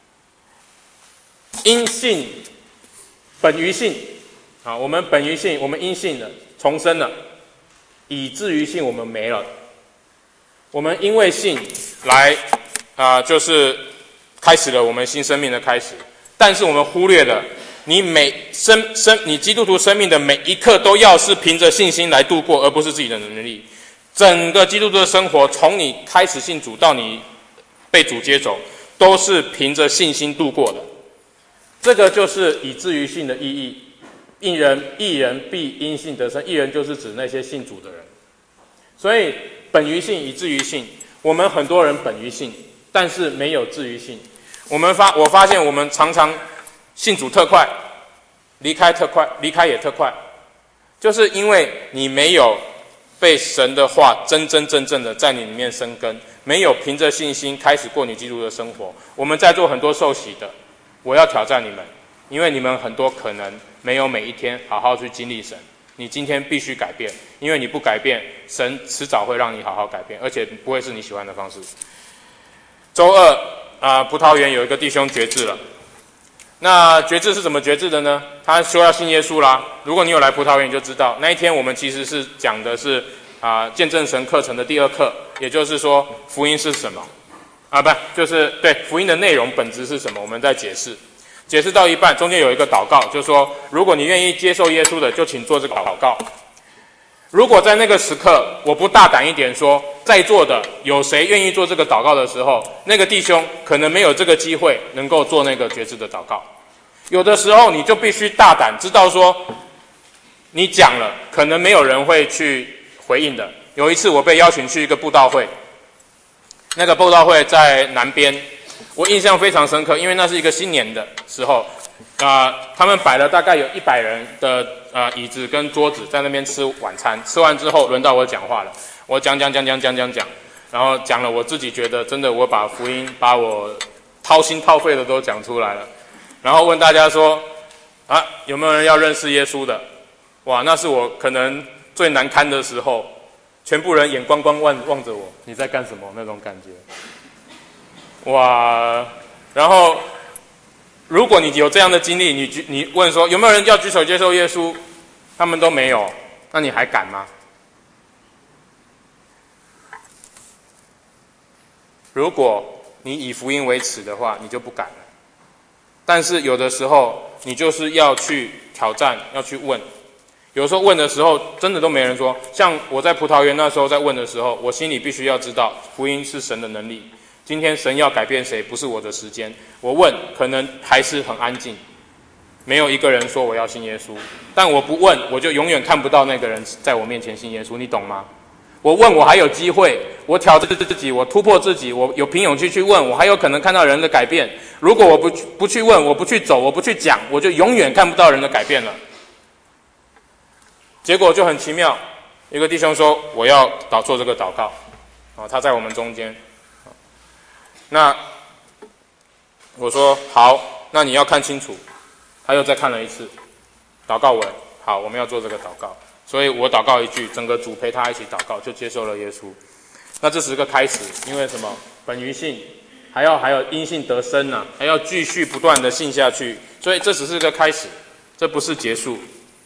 因信本于信啊，我们本于信，我们因信了，重生了，以至于信我们没了。我们因为信来啊、呃，就是开始了我们新生命的开始。但是我们忽略了，你每生生你基督徒生命的每一刻都要是凭着信心来度过，而不是自己的能力。整个基督徒的生活，从你开始信主到你被主接走，都是凭着信心度过的。这个就是以至于信的意义。义人义人必因信得生，义人就是指那些信主的人。所以本于信以至于信，我们很多人本于信，但是没有至于信。我们发我发现我们常常信主特快，离开特快，离开也特快，就是因为你没有被神的话真真正正的在你里面生根，没有凭着信心开始过你基督的生活。我们在座很多受洗的，我要挑战你们，因为你们很多可能没有每一天好好去经历神。你今天必须改变，因为你不改变，神迟早会让你好好改变，而且不会是你喜欢的方式。周二啊、呃，葡萄园有一个弟兄决志了。那决志是怎么决志的呢？他说要信耶稣啦。如果你有来葡萄园，你就知道那一天我们其实是讲的是啊、呃、见证神课程的第二课，也就是说福音是什么啊？不，就是对福音的内容本质是什么？我们在解释。解释到一半，中间有一个祷告，就是说，如果你愿意接受耶稣的，就请做这个祷告。如果在那个时刻，我不大胆一点说，在座的有谁愿意做这个祷告的时候，那个弟兄可能没有这个机会能够做那个决志的祷告。有的时候，你就必须大胆，知道说，你讲了，可能没有人会去回应的。有一次，我被邀请去一个布道会，那个布道会在南边。我印象非常深刻，因为那是一个新年的时候，啊、呃，他们摆了大概有一百人的呃椅子跟桌子在那边吃晚餐。吃完之后，轮到我讲话了，我讲讲讲讲讲讲讲，然后讲了我自己觉得真的，我把福音把我掏心掏肺的都讲出来了。然后问大家说，啊，有没有人要认识耶稣的？哇，那是我可能最难堪的时候，全部人眼光光望望着我，你在干什么那种感觉。哇，然后如果你有这样的经历，你你问说有没有人要举手接受耶稣，他们都没有，那你还敢吗？如果你以福音为耻的话，你就不敢了。但是有的时候你就是要去挑战，要去问。有时候问的时候真的都没人说，像我在葡萄园那时候在问的时候，我心里必须要知道福音是神的能力。今天神要改变谁，不是我的时间。我问，可能还是很安静，没有一个人说我要信耶稣。但我不问，我就永远看不到那个人在我面前信耶稣，你懂吗？我问，我还有机会，我挑战自己，我突破自己，我有凭勇气去问，我还有可能看到人的改变。如果我不不去问，我不去走，我不去讲，我就永远看不到人的改变了。结果就很奇妙，一个弟兄说我要祷做这个祷告，啊，他在我们中间。那我说好，那你要看清楚。他又再看了一次祷告文，好，我们要做这个祷告。 所以我祷告一句，整个组陪他一起祷告，就接受了耶稣。那这是个开始，因为什么？本于信，还要还有因信得生啊，还要继续不断的信下去，所以这只是个开始，这不是结束。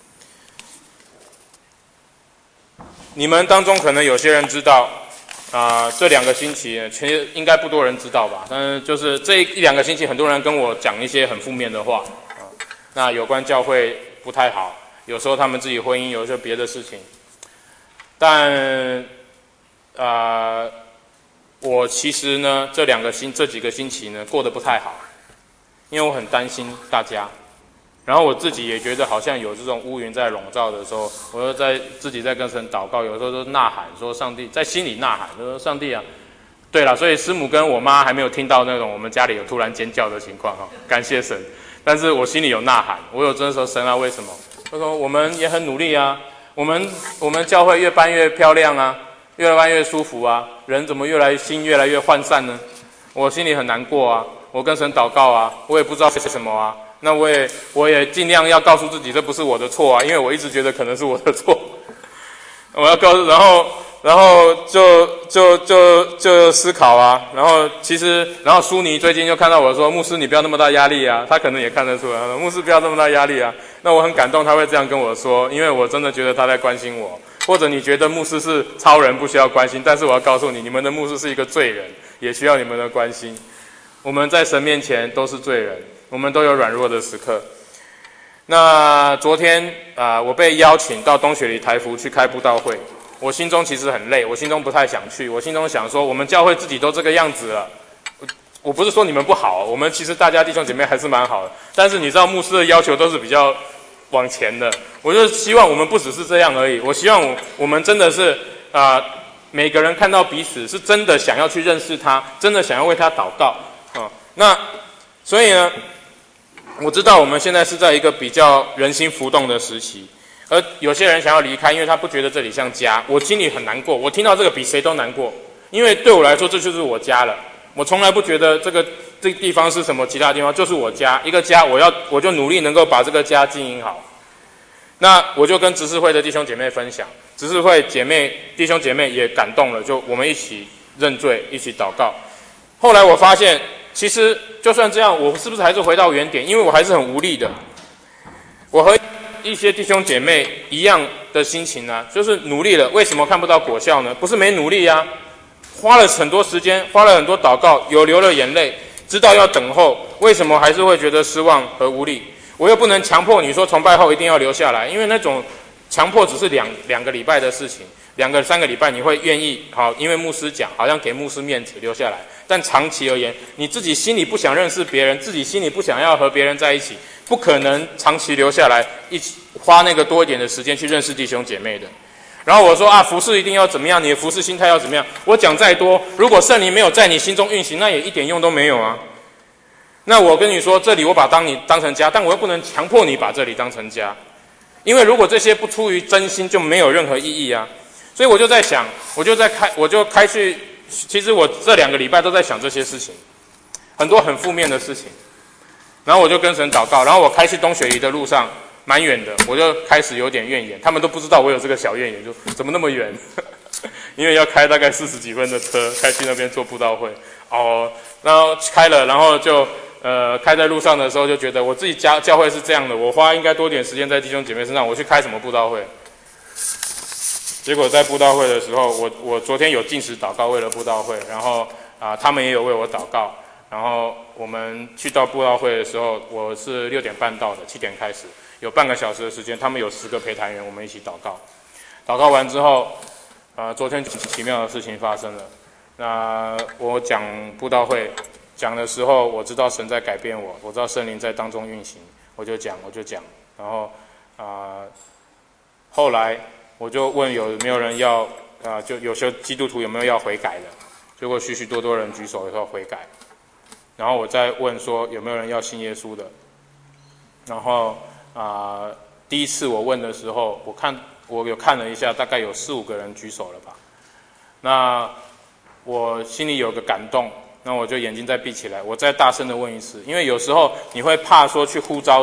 你们当中可能有些人知道，啊、呃，这两个星期其实应该不多人知道吧？但是就是这一两个星期，很多人跟我讲一些很负面的话啊、呃。那有关教会不太好，有时候他们自己婚姻有一些别的事情，但啊、呃，我其实呢这两个星这几个星期呢过得不太好，因为我很担心大家。然后我自己也觉得好像有这种乌云在笼罩的时候，我就在自己在跟神祷告，有时候都呐喊说上帝，在心里呐喊，就说上帝啊，对了，所以师母跟我妈还没有听到那种我们家里有突然尖叫的情况哈，感谢神，但是我心里有呐喊，我有真的说神啊，为什么？他说我们也很努力啊，我们我们教会越办越漂亮啊，越办越舒服啊，人怎么越来心越来越涣散呢？我心里很难过啊，我跟神祷告啊，我也不知道是什么啊。那我也我也尽量要告诉自己，这不是我的错啊，因为我一直觉得可能是我的错。我要告诉，然后然后就就就就思考啊，然后其实，然后苏尼最近就看到我说，牧师你不要那么大压力啊，他可能也看得出来，牧师不要那么大压力啊。那我很感动，他会这样跟我说，因为我真的觉得他在关心我。或者你觉得牧师是超人不需要关心，但是我要告诉你，你们的牧师是一个罪人，也需要你们的关心。我们在神面前都是罪人。我们都有软弱的时刻。那昨天啊、呃，我被邀请到东雪梨台福去开布道会，我心中其实很累，我心中不太想去，我心中想说，我们教会自己都这个样子了，我不是说你们不好，我们其实大家弟兄姐妹还是蛮好的，但是你知道牧师的要求都是比较往前的，我就希望我们不只是这样而已，我希望我我们真的是啊、呃，每个人看到彼此是真的想要去认识他，真的想要为他祷告啊、呃，那所以呢。我知道我们现在是在一个比较人心浮动的时期，而有些人想要离开，因为他不觉得这里像家。我心里很难过，我听到这个比谁都难过，因为对我来说这就是我家了。我从来不觉得这个这个地方是什么其他地方，就是我家，一个家，我要我就努力能够把这个家经营好。那我就跟执事会的弟兄姐妹分享，执事会姐妹弟兄姐妹也感动了，就我们一起认罪，一起祷告。后来我发现。其实就算这样，我是不是还是回到原点？因为我还是很无力的。我和一些弟兄姐妹一样的心情呢、啊，就是努力了，为什么看不到果效呢？不是没努力啊，花了很多时间，花了很多祷告，有流了眼泪，知道要等候，为什么还是会觉得失望和无力？我又不能强迫你说崇拜后一定要留下来，因为那种强迫只是两两个礼拜的事情，两个三个礼拜你会愿意好，因为牧师讲，好像给牧师面子留下来。但长期而言，你自己心里不想认识别人，自己心里不想要和别人在一起，不可能长期留下来，一起花那个多一点的时间去认识弟兄姐妹的。然后我说啊，服事一定要怎么样，你的服事心态要怎么样？我讲再多，如果圣灵没有在你心中运行，那也一点用都没有啊。那我跟你说，这里我把当你当成家，但我又不能强迫你把这里当成家，因为如果这些不出于真心，就没有任何意义啊。所以我就在想，我就在开，我就开去。其实我这两个礼拜都在想这些事情，很多很负面的事情。然后我就跟神祷告，然后我开去东雪梨的路上蛮远的，我就开始有点怨言，他们都不知道我有这个小怨言，就怎么那么远？因为要开大概四十几分的车，开去那边做布道会。哦，然后开了，然后就呃开在路上的时候就觉得我自己家教会是这样的，我花应该多点时间在弟兄姐妹身上，我去开什么布道会？结果在布道会的时候，我我昨天有禁食祷告，为了布道会，然后啊、呃、他们也有为我祷告，然后我们去到布道会的时候，我是六点半到的，七点开始，有半个小时的时间，他们有十个陪谈员，我们一起祷告。祷告完之后，呃，昨天奇妙的事情发生了。那我讲布道会讲的时候，我知道神在改变我，我知道圣灵在当中运行，我就讲，我就讲，然后啊、呃，后来。我就问有没有人要啊、呃，就有些基督徒有没有要悔改的？结果许许多多人举手要悔改。然后我再问说有没有人要信耶稣的？然后啊、呃，第一次我问的时候，我看我有看了一下，大概有四五个人举手了吧。那我心里有个感动，那我就眼睛再闭起来，我再大声的问一次，因为有时候你会怕说去呼召的。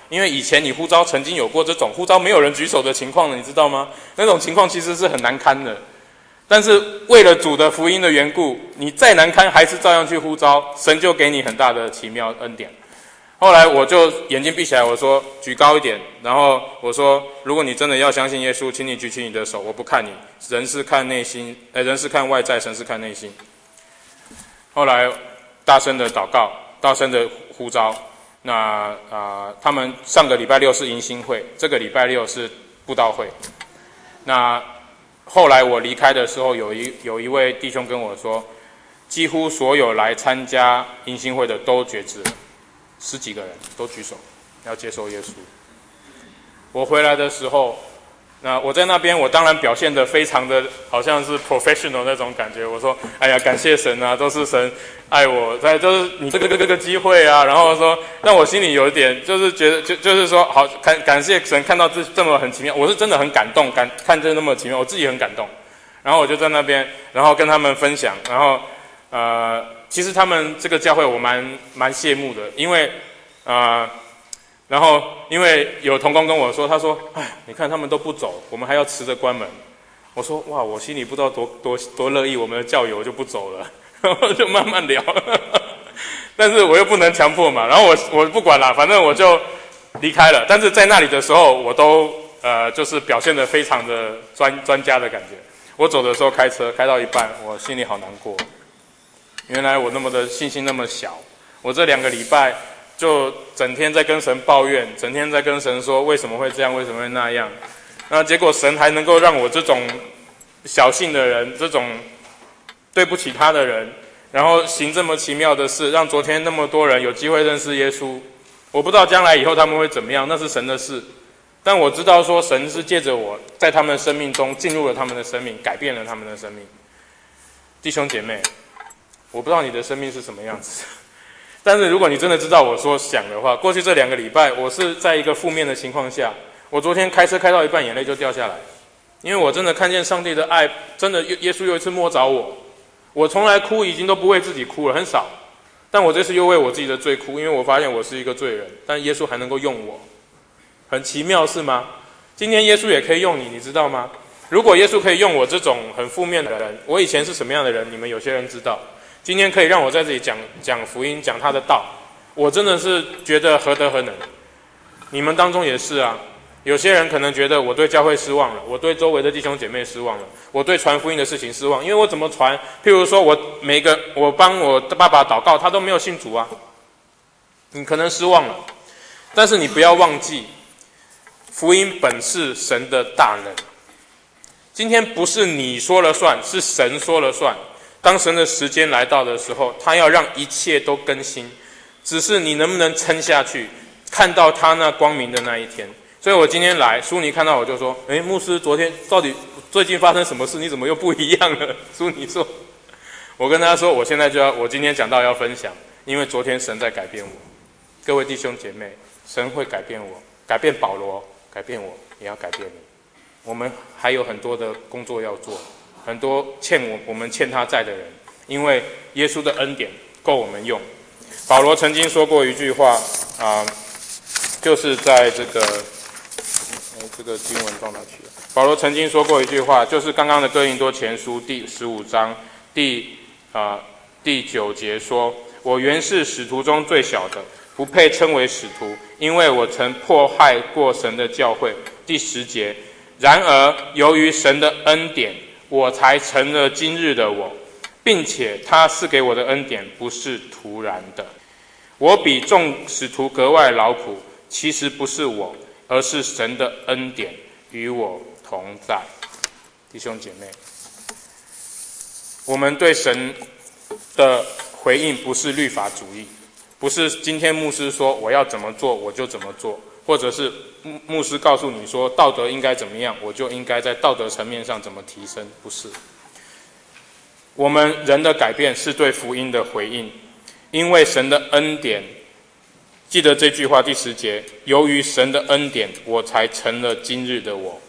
因为以前你呼召曾经有过这种呼召没有人举手的情况呢，你知道吗？那种情况其实是很难堪的。但是为了主的福音的缘故，你再难堪还是照样去呼召，神就给你很大的奇妙恩典。后来我就眼睛闭起来，我说举高一点，然后我说如果你真的要相信耶稣，请你举起你的手，我不看你，人是看内心，呃，人是看外在，神是看内心。后来大声的祷告，大声的呼召。那啊、呃，他们上个礼拜六是迎新会，这个礼拜六是布道会。那后来我离开的时候，有一有一位弟兄跟我说，几乎所有来参加迎新会的都决志了。十几个人都举手要接受耶稣。我回来的时候，那我在那边，我当然表现得非常的好像是 professional 那种感觉。我说：“哎呀，感谢神啊，都是神爱我，在就是你这个这个机会啊。”然后说，让我心里有一点就是觉得就就是说，好感感谢神看到这这么很奇妙，我是真的很感动，感看这那么奇妙，我自己很感动。然后我就在那边，然后跟他们分享，然后呃。其实他们这个教会我蛮蛮羡慕的，因为啊、呃，然后因为有同工跟我说，他说：“哎，你看他们都不走，我们还要迟着关门。”我说：“哇，我心里不知道多多多乐意，我们的教友就不走了，然后就慢慢聊。但是我又不能强迫嘛，然后我我不管啦，反正我就离开了。但是在那里的时候，我都呃就是表现得非常的专专家的感觉。我走的时候开车开到一半，我心里好难过。原来我那么的信心那么小，我这两个礼拜就整天在跟神抱怨，整天在跟神说为什么会这样，为什么会那样。那结果神还能够让我这种小信的人，这种对不起他的人，然后行这么奇妙的事，让昨天那么多人有机会认识耶稣。我不知道将来以后他们会怎么样，那是神的事。但我知道说神是借着我在他们生命中进入了他们的生命，改变了他们的生命。弟兄姐妹，我不知道你的生命是什么样子，但是如果你真的知道我所想的话，过去这两个礼拜我是在一个负面的情况下，我昨天开车开到一半眼泪就掉下来，因为我真的看见上帝的爱，真的耶稣又一次摸着我。我从来哭已经都不为自己哭了，很少，但我这次又为我自己的罪哭，因为我发现我是一个罪人，但耶稣还能够用我，很奇妙是吗？今天耶稣也可以用你，你知道吗？如果耶稣可以用我这种很负面的人，我以前是什么样的人，你们有些人知道。今天可以让我在这里讲讲福音，讲他的道，我真的是觉得何德何能。你们当中也是啊，有些人可能觉得我对教会失望了，我对周围的弟兄姐妹失望了，我对传福音的事情失望，因为我怎么传？譬如说我每个我帮我的爸爸祷告，他都没有信主啊，你可能失望了。但是你不要忘记，福音本是神的大能。今天不是你说了算，是神说了算。当神的时间来到的时候，他要让一切都更新，只是你能不能撑下去，看到他那光明的那一天。所以我今天来，苏尼看到我就说：“诶，牧师，昨天到底最近发生什么事？你怎么又不一样了？”苏尼说：“我跟他说，我现在就要，我今天讲到要分享，因为昨天神在改变我。各位弟兄姐妹，神会改变我，改变保罗，改变我，也要改变你。我们还有很多的工作要做。”很多欠我我们欠他债的人，因为耶稣的恩典够我们用。保罗曾经说过一句话啊、呃，就是在这个，哎，这个经文放哪去了？保罗曾经说过一句话，就是刚刚的哥林多前书第十五章第啊、呃、第九节说：“我原是使徒中最小的，不配称为使徒，因为我曾迫害过神的教会。”第十节，然而由于神的恩典，我才成了今日的我，并且他赐给我的恩典不是突然的。我比众使徒格外劳苦，其实不是我，而是神的恩典与我同在。弟兄姐妹，我们对神的回应不是律法主义，不是今天牧师说我要怎么做我就怎么做，或者是牧师告诉你说道德应该怎么样，我就应该在道德层面上怎么提升，不是。我们人的改变是对福音的回应，因为神的恩典，记得这句话第十节，由于神的恩典，我才成了今日的我。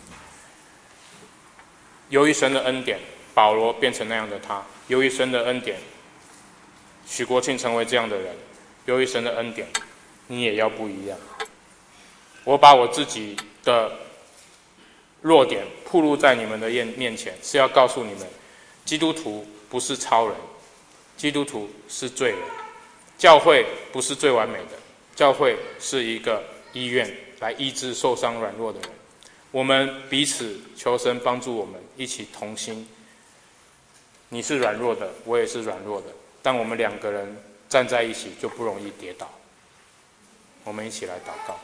由于神的恩典，保罗变成那样的他；由于神的恩典，许国庆成为这样的人；由于神的恩典，你也要不一样。 我把我自己的弱点暴露在你们的面前，是要告诉你们，基督徒不是超人，基督徒是罪人。教会不是最完美的，教会是一个医院，来医治受伤软弱的人。我们彼此求神帮助我们，一起同心。你是软弱的，我也是软弱的，但我们两个人站在一起就不容易跌倒。我们一起来祷告。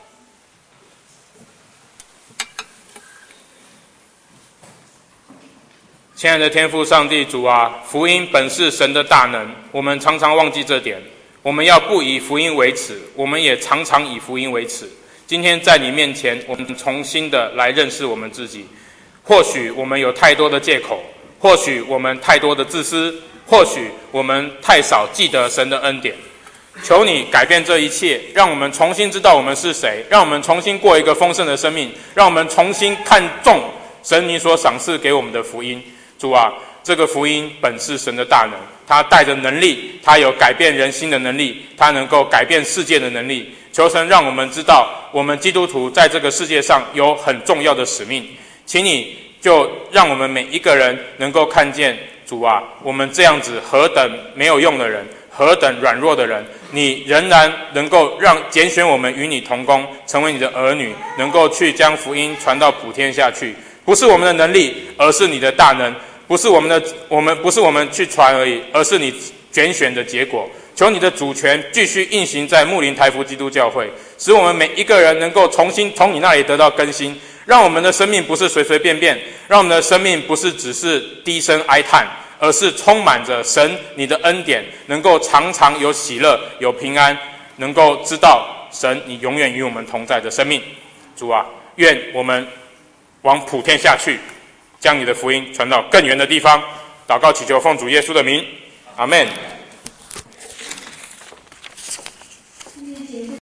亲爱的天父上帝主啊，福音本是神的大能，我们常常忘记这点。我们要不以福音为耻，我们也常常以福音为耻。今天在你面前，我们重新的来认识我们自己。或许我们有太多的借口，或许我们太多的自私，或许我们太少记得神的恩典。求你改变这一切，让我们重新知道我们是谁，让我们重新过一个丰盛的生命，让我们重新看重神你所赏赐给我们的福音。主啊，这个福音本是神的大能，它带着能力，它有改变人心的能力，它能够改变世界的能力。求神让我们知道，我们基督徒在这个世界上有很重要的使命。请你就让我们每一个人能够看见，主啊，我们这样子何等没有用的人，何等软弱的人，你仍然能够让拣选我们与你同工，成为你的儿女，能够去将福音传到普天下去。不是我们的能力，而是你的大能。不是我们的，我们不是我们去传而已，而是你拣选的结果。求你的主权继续运行在睦邻台福基督教会，使我们每一个人能够重新从你那里得到更新，让我们的生命不是随随便便，让我们的生命不是只是低声哀叹，而是充满着神你的恩典，能够常常有喜乐，有平安，能够知道神你永远与我们同在的生命。主啊，愿我们往普天下去，将你的福音传到更远的地方。祷告祈求奉主耶稣的名，阿们。